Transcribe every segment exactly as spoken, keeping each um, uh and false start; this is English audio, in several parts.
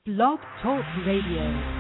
Blog Talk Radio.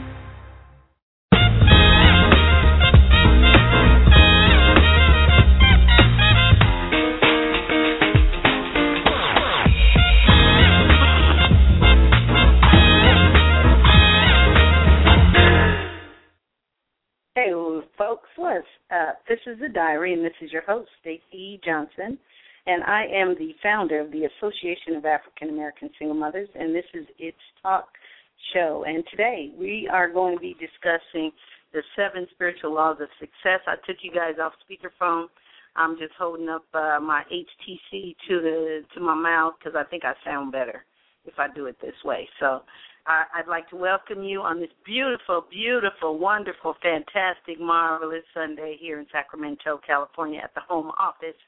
Hey, folks, let's, uh, this is The Diary, and this is your host, Stacey E. Johnson, and I am the founder of the Association of African American Single Mothers, and this is its talk show. And today we are going to be discussing the seven spiritual laws of success. I took you guys off speakerphone. I'm just holding up uh, my H T C to the to my mouth because I think I sound better if I do it this way. So I'd like to welcome you on this beautiful, beautiful, wonderful, fantastic, marvelous Sunday here in Sacramento, California, at the home office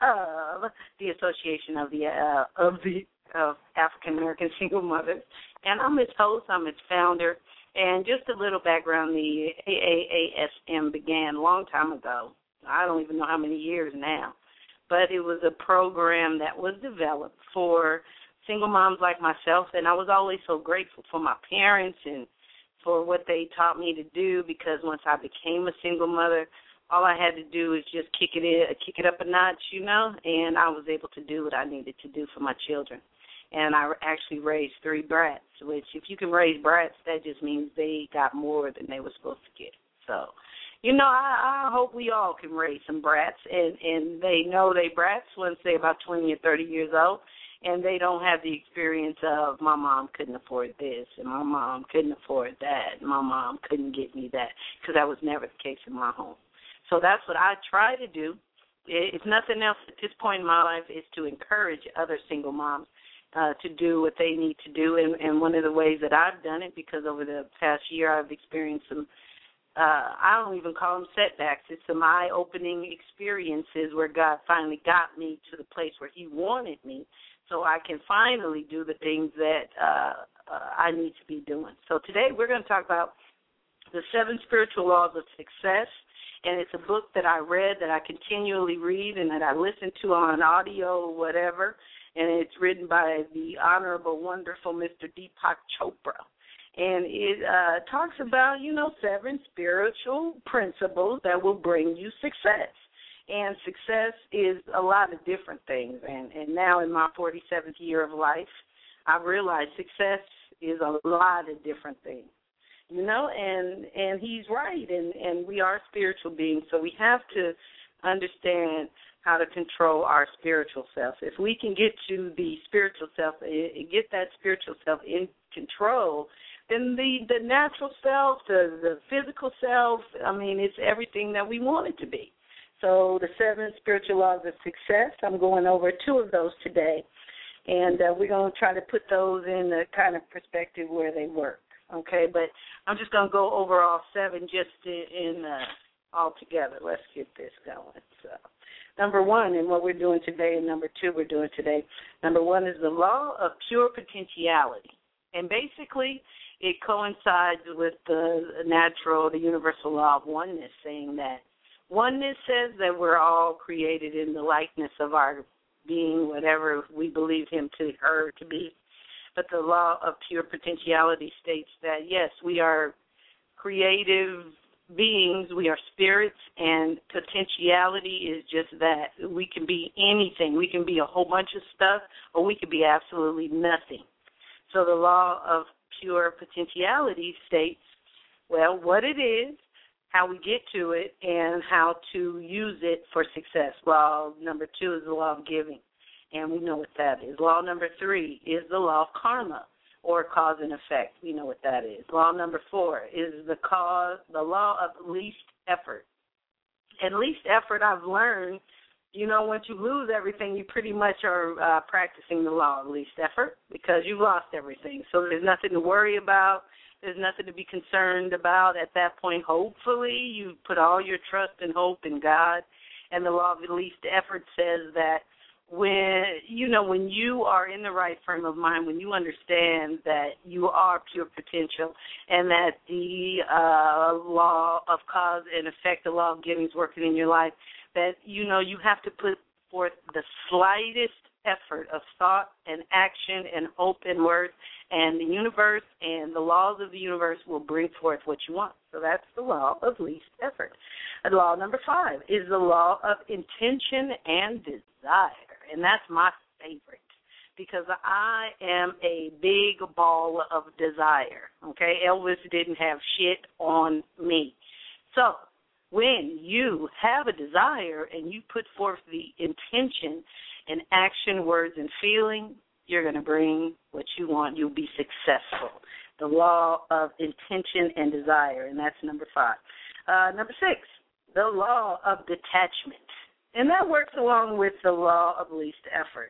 of the Association of the uh, of the of African American Single Mothers. And I'm its host. I'm its founder. And just a little background: the A A A S M began a long time ago. I don't even know how many years now, but it was a program that was developed for single moms like myself, and I was always so grateful for my parents and for what they taught me to do, because once I became a single mother, all I had to do was just kick it in, kick it up a notch, you know, and I was able to do what I needed to do for my children. And I actually raised three brats, which if you can raise brats, that just means they got more than they were supposed to get. So, you know, I, I hope we all can raise some brats, and, and they know they brats once they're about twenty or thirty years old, and they don't have the experience of my mom couldn't afford this and my mom couldn't afford that and my mom couldn't get me that, because that was never the case in my home. So that's what I try to do. If nothing else at this point in my life, is to encourage other single moms uh, to do what they need to do. And, and one of the ways that I've done it, because over the past year I've experienced some, uh, I don't even call them setbacks, it's some eye-opening experiences where God finally got me to the place where he wanted me, so I can finally do the things that uh, uh, I need to be doing. So today we're going to talk about the seven spiritual laws of success, and it's a book that I read, that I continually read, and that I listen to on audio or whatever, and it's written by the Honorable, Wonderful Mister Deepak Chopra. And it uh, talks about, you know, seven spiritual principles that will bring you success. And success is a lot of different things. And, and now in my forty-seventh year of life, I've realized success is a lot of different things, you know, and, and he's right. And, and we are spiritual beings, so we have to understand how to control our spiritual self. If we can get to the spiritual self, get that spiritual self in control, then the, the natural self, the, the physical self, I mean, it's everything that we want it to be. So the seven spiritual laws of success, I'm going over two of those today, and uh, we're going to try to put those in the kind of perspective where they work, okay? But I'm just going to go over all seven just in, in uh, all together. Let's get this going. So number one, and what we're doing today, and number two we're doing today, number one is the law of pure potentiality. And basically it coincides with the natural, the universal law of oneness, saying that oneness says that we're all created in the likeness of our being, whatever we believe him to her to be. But the law of pure potentiality states that, yes, we are creative beings, we are spirits, and potentiality is just that. We can be anything. We can be a whole bunch of stuff, or we can be absolutely nothing. So the law of pure potentiality states, well, what it is, how we get to it, and how to use it for success. Law number two is the law of giving, and we know what that is. Law number three is the law of karma, or cause and effect. We know what that is. Law number four is the cause, the law of least effort. And least effort, I've learned, you know, once you lose everything, you pretty much are uh, practicing the law of least effort, because you've lost everything. So there's nothing to worry about. There's nothing to be concerned about at that point. Hopefully, you put all your trust and hope in God. And the law of the least effort says that when, you know, when you are in the right frame of mind, when you understand that you are pure potential and that the uh, law of cause and effect, the law of giving is working in your life, that, you know, you have to put forth the slightest effort of thought and action and hope and worth, and the universe and the laws of the universe will bring forth what you want. So that's the law of least effort. And law number five is the law of intention and desire, and that's my favorite because I am a big ball of desire, okay? Elvis didn't have shit on me. So when you have a desire and you put forth the intention and action, words, and feeling, you're going to bring what you want. You'll be successful. The law of intention and desire, and that's number five. Uh, number six, the law of detachment, and that works along with the law of least effort.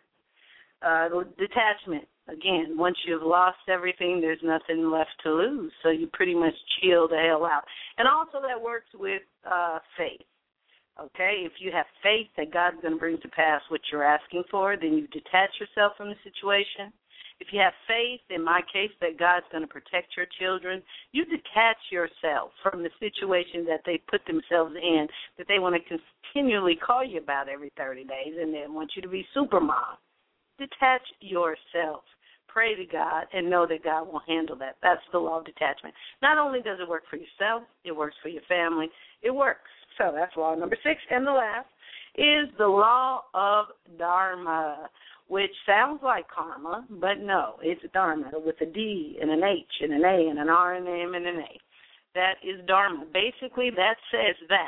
Uh, detachment, again, once you've lost everything, there's nothing left to lose, so you pretty much chill the hell out. And also that works with uh, faith. Okay, if you have faith that God's going to bring to pass what you're asking for, then you detach yourself from the situation. If you have faith, in my case, that God's going to protect your children, you detach yourself from the situation that they put themselves in, that they want to continually call you about every thirty days and then want you to be super mom. Detach yourself. Pray to God and know that God will handle that. That's the law of detachment. Not only does it work for yourself, it works for your family. It works. So that's law number six. And the last is the law of Dharma, which sounds like karma, but no, it's Dharma with a D and an H and an A and an R and an M and an A. That is Dharma. Basically, that says that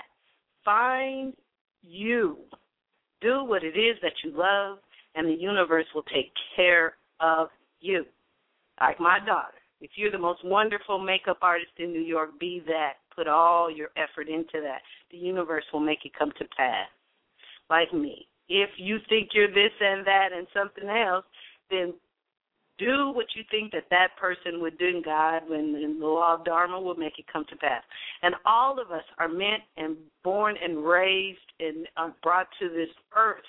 find you. Do what it is that you love, and the universe will take care of you. Like my daughter. If you're the most wonderful makeup artist in New York, be that. Put all your effort into that. The universe will make it come to pass. Like me. If you think you're this and that and something else, then do what you think that that person would do in God, when in the law of Dharma will make it come to pass. And all of us are meant and born and raised and are brought to this earth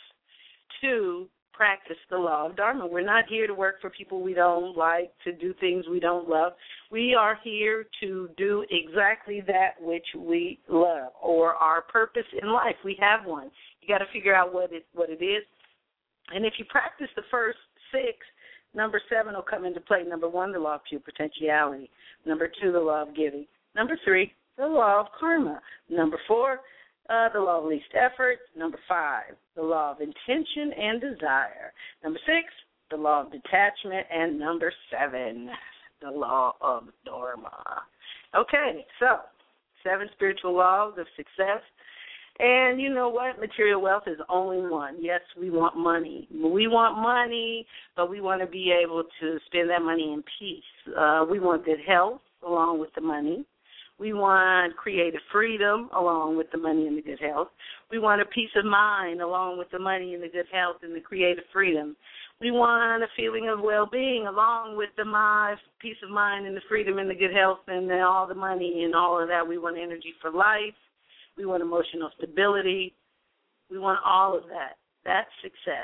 to practice the law of Dharma. We're not here to work for people we don't like, to do things we don't love. We are here to do exactly that which we love, or our purpose in life. We have one. You got to figure out what it what it is. And if you practice the first six, number seven will come into play. Number one, the law of pure potentiality. Number two, the law of giving. Number three, the law of karma. Number four, Uh, the law of least effort. Number five, the law of intention and desire. Number six, the law of detachment. And number seven, the law of Dharma. Okay, so seven spiritual laws of success. And you know what? Material wealth is only one. Yes, we want money. We want money, but we want to be able to spend that money in peace. Uh, we want good health along with the money. We want creative freedom along with the money and the good health. We want a peace of mind along with the money and the good health and the creative freedom. We want a feeling of well-being along with the mind, peace of mind and the freedom and the good health and the, all the money and all of that. We want energy for life. We want emotional stability. We want all of that. That's success.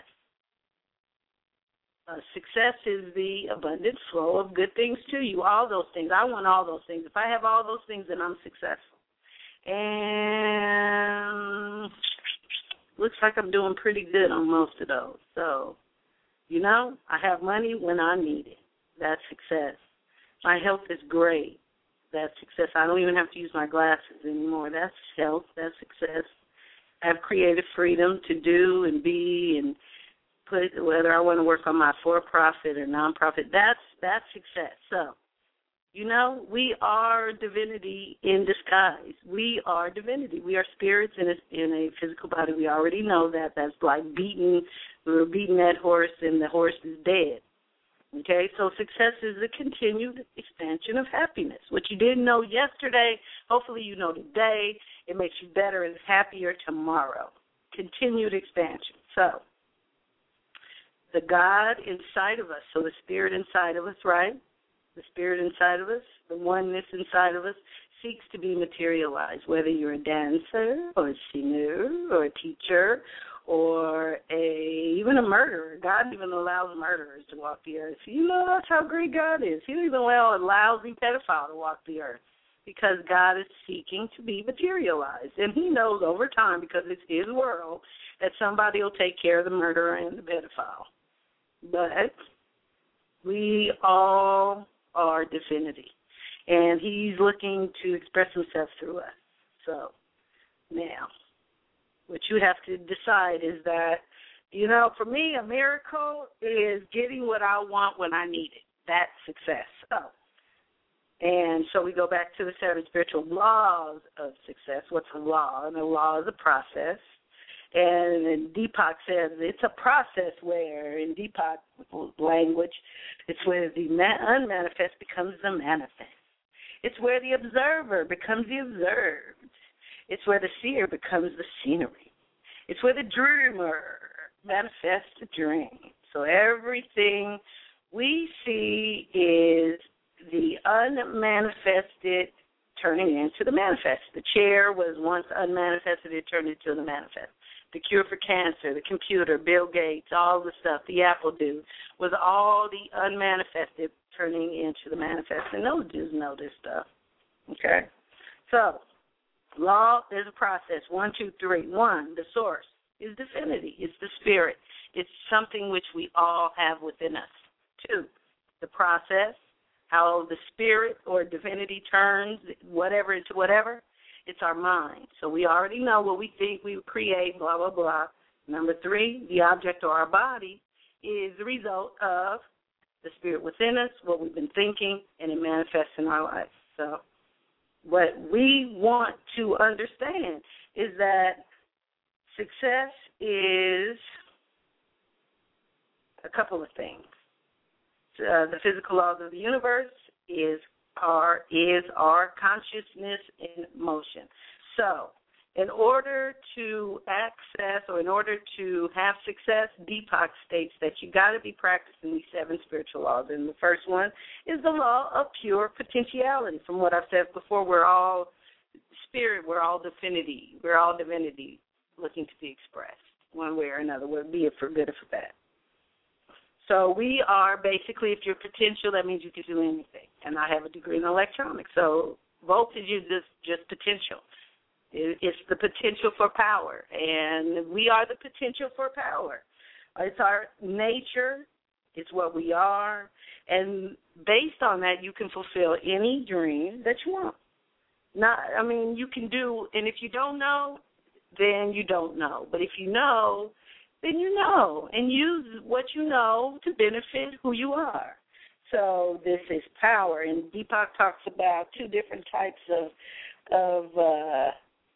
Uh, success is the abundant flow of good things to you, all those things. I want all those things. If I have all those things, then I'm successful. And looks like I'm doing pretty good on most of those. So, you know, I have money when I need it. That's success. My health is great. That's success. I don't even have to use my glasses anymore. That's health. That's success. I have creative freedom to do and be and put, whether I want to work on my for-profit or non-profit, that's that's success. So, you know, we are divinity in disguise. We are divinity. We are spirits in a, in a physical body. We already know that. That's like beating, we were beating that horse and the horse is dead. Okay, so success is a continued expansion of happiness. What you didn't know yesterday, hopefully you know today. It makes you better and happier tomorrow. Continued expansion. So, the God inside of us, so the spirit inside of us, right? The spirit inside of us, the oneness inside of us, seeks to be materialized, whether you're a dancer or a singer or a teacher or a even a murderer. God even allows murderers to walk the earth. You know, that's how great God is. He even allows a lousy pedophile to walk the earth because God is seeking to be materialized. And he knows over time, because it's his world, that somebody will take care of the murderer and the pedophile. but we all are divinity, and he's looking to express himself through us. So now, what you have to decide is that, you know, for me, a miracle is getting what I want when I need it. That's success. Oh. And so we go back to the seven spiritual laws of success. What's a law? And a law is a process. And, and Deepak says it's a process where, in Deepak language, it's where the unmanifest becomes the manifest. It's where the observer becomes the observed. It's where the seer becomes the scenery. It's where the dreamer manifests the dream. So everything we see is the unmanifested turning into the manifest. The chair was once unmanifested, it turned into the manifest. The cure for cancer, the computer, Bill Gates, all the stuff, the Apple dude, was all the unmanifested turning into the manifest. And those dudes know this stuff. Okay? So, law is a process. One, two, three. One, the source is divinity. It's the spirit. It's something which we all have within us. Two, the process, how the spirit or divinity turns whatever into whatever. It's our mind. So we already know what we think we create, blah, blah, blah. Number three, the object or our body is the result of the spirit within us, what we've been thinking, and it manifests in our life. So what we want to understand is that success is a couple of things. Uh, the physical laws of the universe is our is our consciousness in motion. So, in order to access or in order to have success, Deepak states that you got to be practicing these seven spiritual laws. And the first one is the law of pure potentiality. From what I've said before, we're all spirit, we're all divinity, we're all divinity looking to be expressed one way or another, whether be it for good or for bad. So we are basically, if you're potential, that means you can do anything. And I have a degree in electronics. So voltage is just, just potential. It's the potential for power. And we are the potential for power. It's our nature. It's what we are. And based on that, you can fulfill any dream that you want. Not, I mean, you can do, and if you don't know, then you don't know. But if you know, then you know, and use what you know to benefit who you are. So this is power, and Deepak talks about two different types of of uh,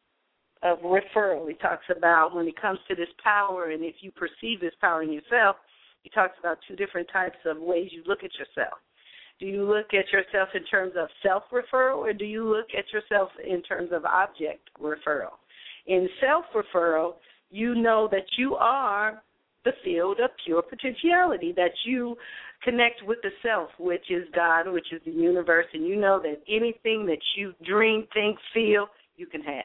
of referral. He talks about when it comes to this power, and if you perceive this power in yourself, he talks about two different types of ways you look at yourself. Do you look at yourself in terms of self-referral, or do you look at yourself in terms of object referral? In self-referral, you know that you are the field of pure potentiality, that you connect with the self, which is God, which is the universe, and you know that anything that you dream, think, feel, you can have.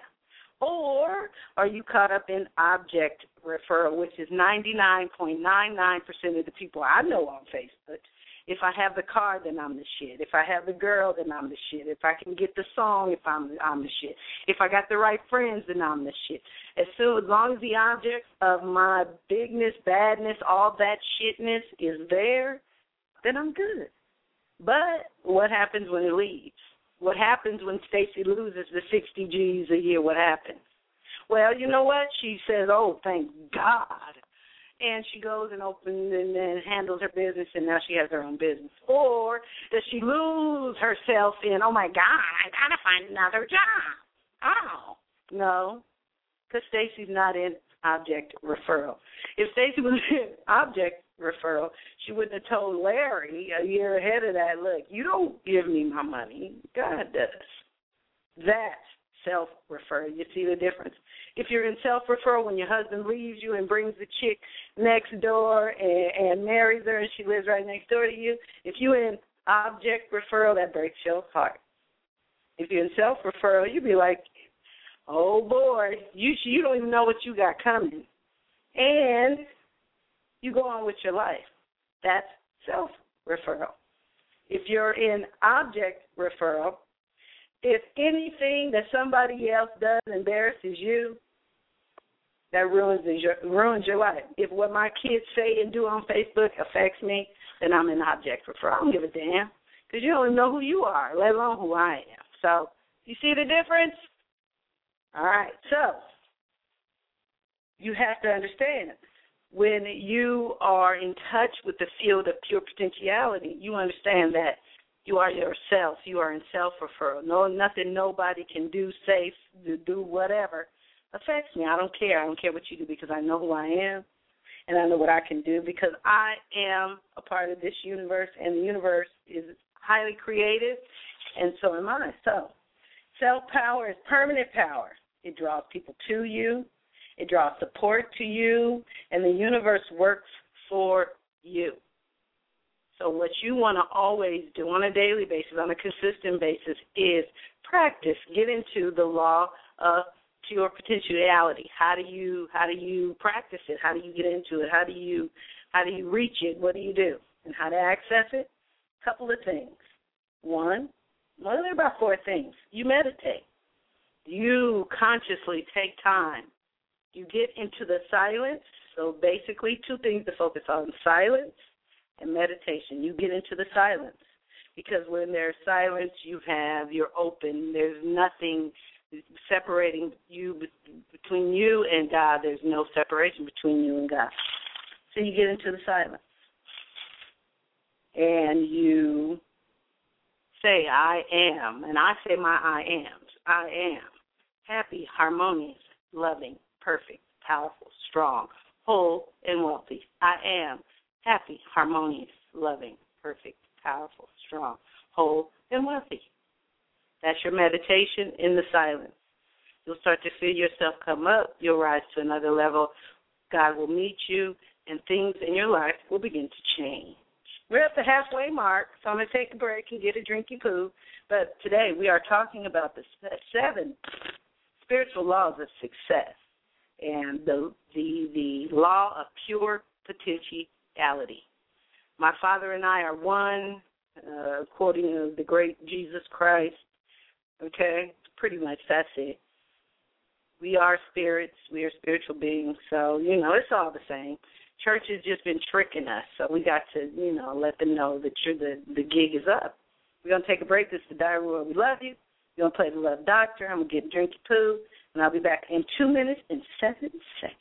Or are you caught up in object referral, which is ninety-nine point nine nine percent of the people I know on Facebook. If I have the car, then I'm the shit. If I have the girl, then I'm the shit. If I can get the song, if I'm I'm the shit. If I got the right friends, then I'm the shit. As soon as long as the object of my bigness, badness, all that shitness is there, then I'm good. But what happens when it leaves? What happens when Stacy loses the sixty G's a year? What happens? Well, you know what? She says, oh, thank God. And she goes and opens and then handles her business, and now she has her own business. Or does she lose herself in, oh, my God, I got to find another job? Oh, no, because Stacy's not in object referral. If Stacy was in object referral, she wouldn't have told Larry a year ahead of that, look, you don't give me my money. God does. That's self-referral. You see the difference? If you're in self-referral, when your husband leaves you and brings the chick next door and, and marries her and she lives right next door to you, if you're in object referral, that breaks your heart. If you're in self-referral, you'd be like, oh, boy, you, you don't even know what you got coming. And you go on with your life. That's self-referral. If you're in object referral, if anything that somebody else does embarrasses you, that ruins your, ruins your life. If what my kids say and do on Facebook affects me, then I'm an object referral. I don't give a damn because you don't even know who you are, let alone who I am. So you see the difference? All right, so you have to understand when you are in touch with the field of pure potentiality, you understand that you are yourself. You are in self-referral. No, nothing nobody can do, say, do whatever affects me. I don't care. I don't care what you do because I know who I am and I know what I can do because I am a part of this universe and the universe is highly creative and so am I. So self-power is permanent power. It draws people to you. It draws support to you, and the universe works for you. So what you want to always do on a daily basis, on a consistent basis, is practice. Get into the law of pure potentiality. How do you how do you practice it? How do you get into it? How do you how do you reach it? What do you do? And how to access it? A couple of things. One, well, there are about four things. You meditate. You consciously take time. You get into the silence. So basically two things to focus on, silence and meditation. You get into the silence because when there's silence, you have, you're open. There's nothing separating you, between you and God. There's no separation between you and God. So you get into the silence. And you say, I am. And I say my I ams. I am happy, harmonious, loving, perfect, powerful, strong, whole, and wealthy. I am happy, harmonious, loving, perfect, powerful, strong, whole, and wealthy. That's your meditation in the silence. You'll start to feel yourself come up. You'll rise to another level. God will meet you, and things in your life will begin to change. We're at the halfway mark, so I'm going to take a break and get a drinky poo. But today we are talking about the seven spiritual laws of success and the the, the law of pure potentiality. My father and I are one, uh, quoting the great Jesus Christ. Okay, pretty much that's it. We are spirits. We are spiritual beings. So, you know, it's all the same. Church has just been tricking us, so we got to, you know, let them know that you're the, the gig is up. We're going to take a break. This is the Diary where we love you. We're going to play the Love Doctor. I'm going to get a drinky poo, and I'll be back in two minutes and seven seconds.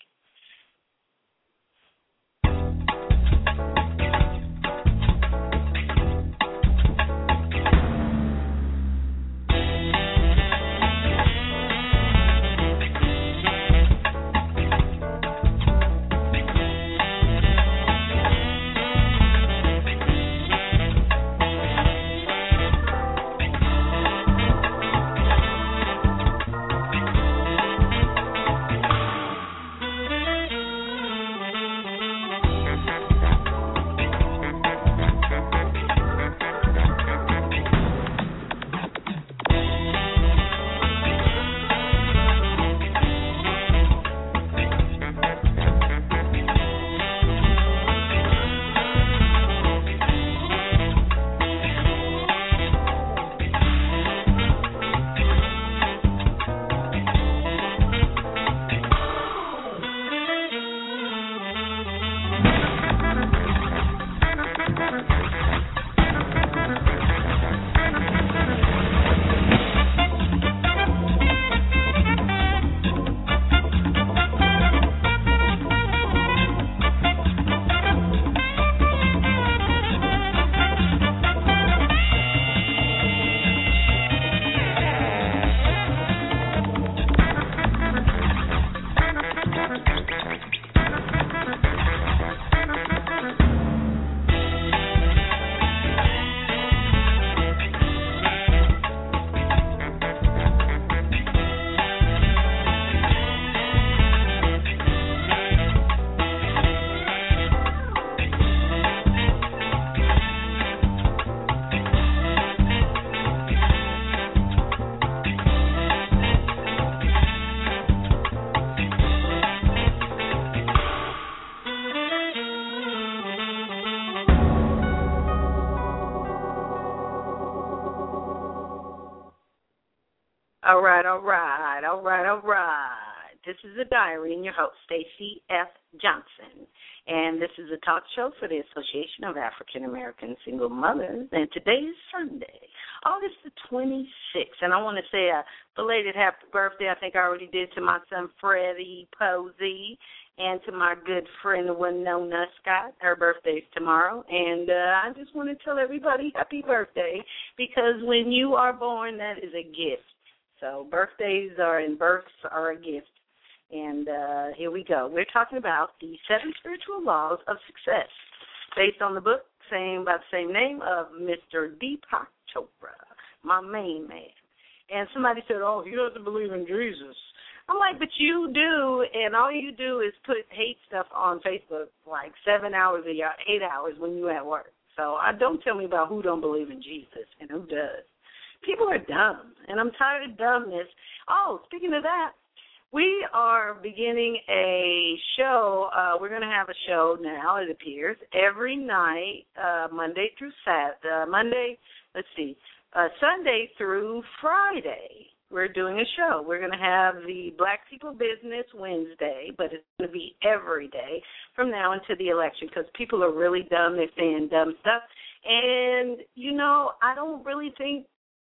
All right, all right, all right, all right. This is a diary and your host, Stacey F. Johnson. And this is a talk show for the Association of African American Single Mothers. And today is Sunday, August the twenty-sixth. And I want to say a belated happy birthday. I think I already did to my son, Freddie Posey, and to my good friend, Winona Scott. Her birthday's tomorrow. And uh, I just want to tell everybody happy birthday, because when you are born, that is a gift. So birthdays are and births are a gift. And uh, here we go. We're talking about the seven spiritual laws of success, based on the book same by the same name of Mister Deepak Chopra, my main man. And somebody said, oh, he doesn't believe in Jesus. I'm like, but you do, and all you do is put hate stuff on Facebook like seven hours or eight hours when you're at work. So I don't tell me about who don't believe in Jesus and who does. People are dumb, and I'm tired of dumbness. Oh, speaking of that, we are beginning a show. Uh, we're going to have a show now, it appears, every night, uh, Monday through Saturday. Uh, Monday, let's see, uh, Sunday through Friday. We're doing a show. We're going to have the Black People Business Wednesday, but it's going to be every day from now until the election, because people are really dumb. They're saying dumb stuff. And, you know, I don't really think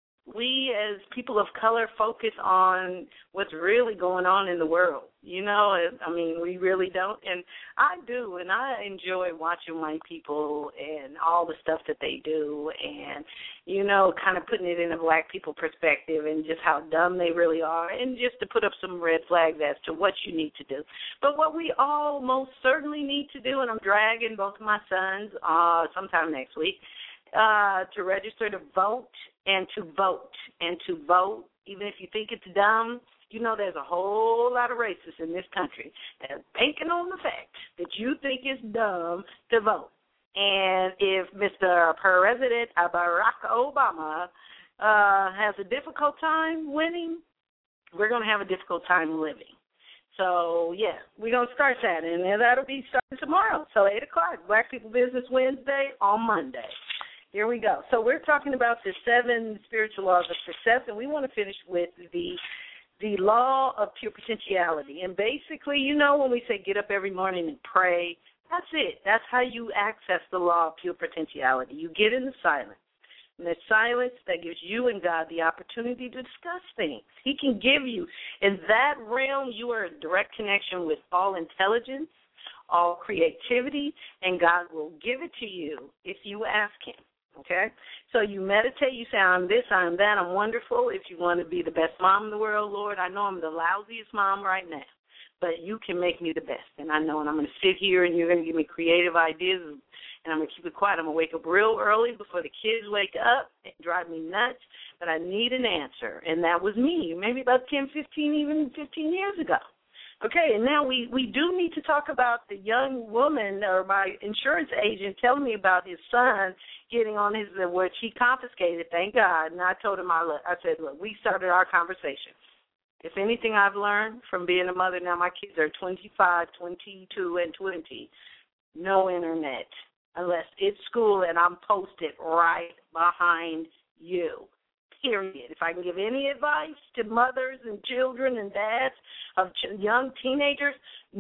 we as people of color focus on what's really going on in the world. You know, I mean, we really don't. And I do, and I enjoy watching white people and all the stuff that they do and, you know, kind of putting it in a black people perspective and just how dumb they really are, and just to put up some red flags as to what you need to do. But what we all most certainly need to do, and I'm dragging both of my sons uh, sometime next week, uh, to register to vote and to vote and to vote, even if you think it's dumb. You know, there's a whole lot of racists in this country that are banking on the fact that you think it's dumb to vote. And if Mister President Barack Obama uh, has a difficult time winning, we're going to have a difficult time living. So, yeah, we're going to start that, and that'll be starting tomorrow. So, eight o'clock, Black People Business Wednesday on Monday. Here we go. So we're talking about the seven spiritual laws of success, and we want to finish with the the law of pure potentiality. And basically, you know, when we say get up every morning and pray, that's it. That's how you access the law of pure potentiality. You get in the silence. And the silence that gives you and God the opportunity to discuss things. He can give you, in that realm, you are in direct connection with all intelligence, all creativity, and God will give it to you if you ask him. Okay? So you meditate, you say, I'm this, I'm that, I'm wonderful. If you want to be the best mom in the world, Lord, I know I'm the lousiest mom right now, but you can make me the best. And I know, and I'm going to sit here and you're going to give me creative ideas, and I'm going to keep it quiet. I'm going to wake up real early before the kids wake up and drive me nuts, but I need an answer. And that was me, maybe about ten, fifteen, even fifteen years ago. Okay, and now we, we do need to talk about the young woman or my insurance agent telling me about his son getting on his, which he confiscated, thank God. And I told him, I, I said, look, we started our conversation. If anything I've learned from being a mother, now my kids are twenty-five, twenty-two, and twenty, no internet unless it's school and I'm posted right behind you. Period. If I can give any advice to mothers and children and dads of ch- young teenagers,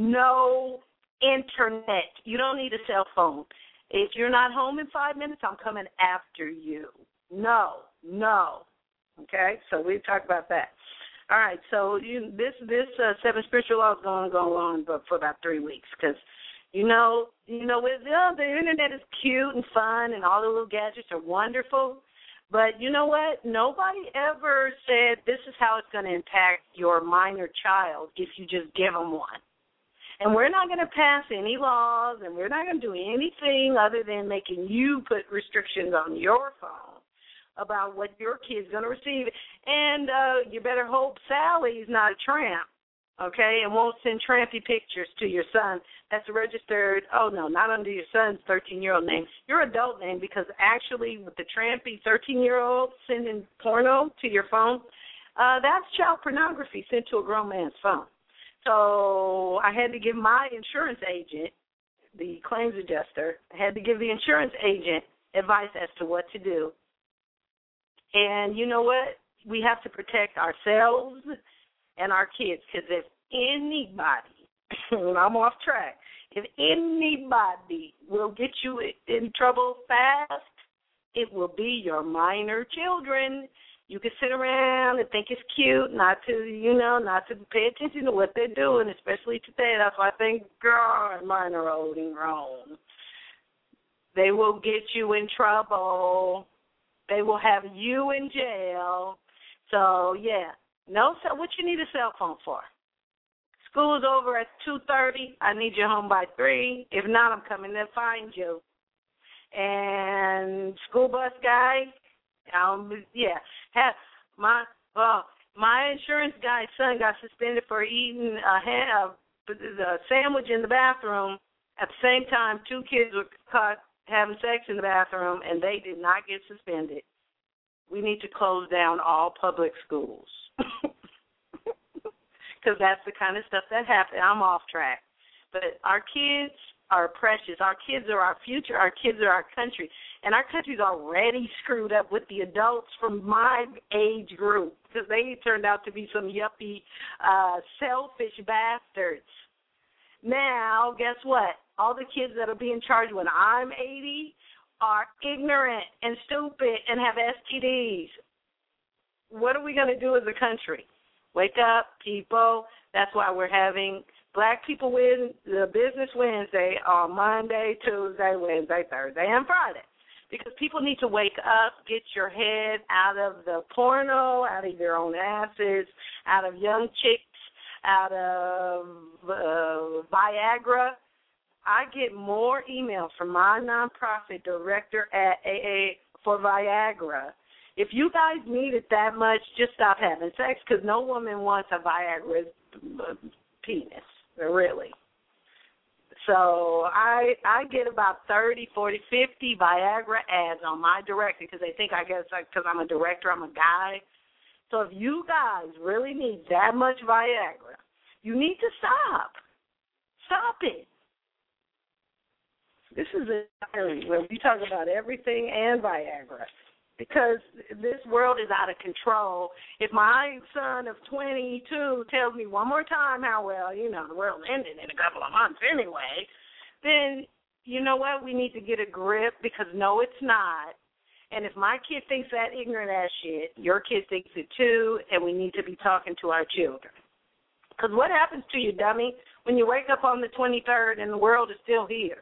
no internet. You don't need a cell phone. If you're not home in five minutes, I'm coming after you. No, no. Okay, so we talk about that. All right, so you, this this uh, seven spiritual laws is going to go on for, for about three weeks because, you know, you know, with, oh, the internet is cute and fun and all the little gadgets are wonderful. But you know what? Nobody ever said this is how it's going to impact your minor child if you just give them one. And we're not going to pass any laws, and we're not going to do anything other than making you put restrictions on your phone about what your kid's going to receive. And uh, you better hope Sally's not a tramp, okay, and won't send trampy pictures to your son that's registered, oh, no, not under your son's thirteen-year-old name, your adult name, because actually with the trampy thirteen-year-old sending porno to your phone, uh, that's child pornography sent to a grown man's phone. So I had to give my insurance agent, the claims adjuster, I had to give the insurance agent advice as to what to do. And you know what? We have to protect ourselves and our kids, because if anybody, I'm off track, if anybody will get you in trouble fast, it will be your minor children. You can sit around and think it's cute, not to, you know, not to pay attention to what they're doing, especially today. That's why I think, God, mine are old and grown. They will get you in trouble. They will have you in jail. So, yeah. No, so what you need a cell phone for? School is over at two thirty. I need you home by three. If not, I'm coming to find you. And school bus guy, um, yeah, have my well, my insurance guy's son got suspended for eating a, ha- a sandwich in the bathroom. At the same time, two kids were caught having sex in the bathroom, and they did not get suspended. We need to close down all public schools because that's the kind of stuff that happens. I'm off track. But our kids are precious. Our kids are our future. Our kids are our country. And our country's already screwed up with the adults from my age group because they turned out to be some yuppie, uh, selfish bastards. Now, guess what? All the kids that are being charged when I'm eighty are ignorant and stupid and have S T Ds. What are we going to do as a country? Wake up, people. That's why we're having Black People Win the Business Wednesday on Monday, Tuesday, Wednesday, Thursday, and Friday. Because people need to wake up, get your head out of the porno, out of your own asses, out of young chicks, out of uh, Viagra. I get more emails from my nonprofit director at A A for Viagra. If you guys need it that much, just stop having sex because no woman wants a Viagra penis, really. So I I get about thirty, forty, fifty Viagra ads on my director because they think I guess because I'm a director, I'm a guy. So if you guys really need that much Viagra, you need to stop. Stop it. This is a diary where we talk about everything and Viagra because this world is out of control. If my son of twenty-two tells me one more time how, well, you know, the world's ending in a couple of months anyway, then you know what? We need to get a grip because, no, it's not. And if my kid thinks that ignorant ass shit, your kid thinks it too, and we need to be talking to our children. Because what happens to you, dummy, when you wake up on the twenty-third and the world is still here?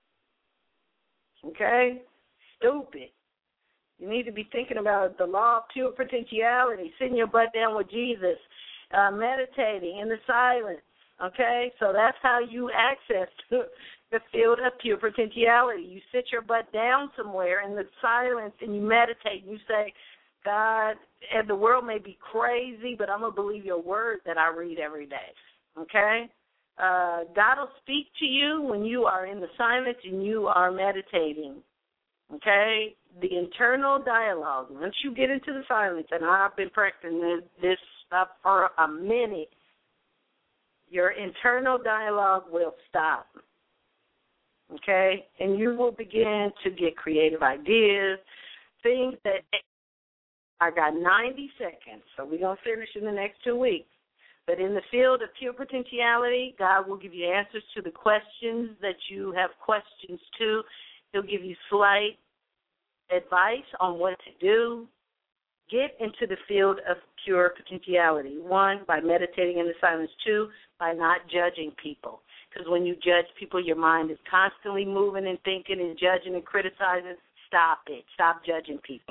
Okay? Stupid. You need to be thinking about the law of pure potentiality, sitting your butt down with Jesus, uh, meditating in the silence. Okay? So that's how you access the field of pure potentiality. You sit your butt down somewhere in the silence and you meditate and you say, God, and the world may be crazy, but I'm going to believe your word that I read every day. Okay? Uh, God will speak to you when you are in the silence and you are meditating. Okay? The internal dialogue. Once you get into the silence, and I've been practicing this stuff for a minute, your internal dialogue will stop. Okay? And you will begin to get creative ideas, things that I got ninety seconds, so we're going to finish in the next two weeks. But in the field of pure potentiality, God will give you answers to the questions that you have questions to. He'll give you slight advice on what to do. Get into the field of pure potentiality. One, by meditating in the silence. Two, by not judging people. Because when you judge people, your mind is constantly moving and thinking and judging and criticizing. Stop it. Stop judging people.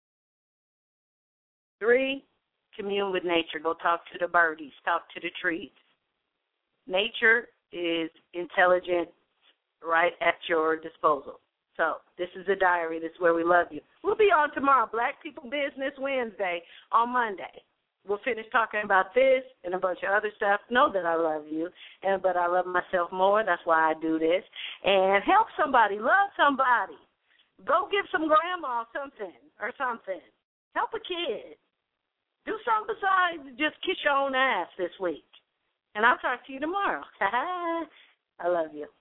Three, commune with nature. Go talk to the birdies. Talk to the trees. Nature is intelligent right at your disposal. So this is a diary. This is where we love you. We'll be on tomorrow, Black People Business Wednesday on Monday. We'll finish talking about this and a bunch of other stuff. Know that I love you, and but I love myself more. That's why I do this. And help somebody. Love somebody. Go give some grandma something or something. Help a kid. Do something besides just kiss your own ass this week. And I'll talk to you tomorrow. I love you.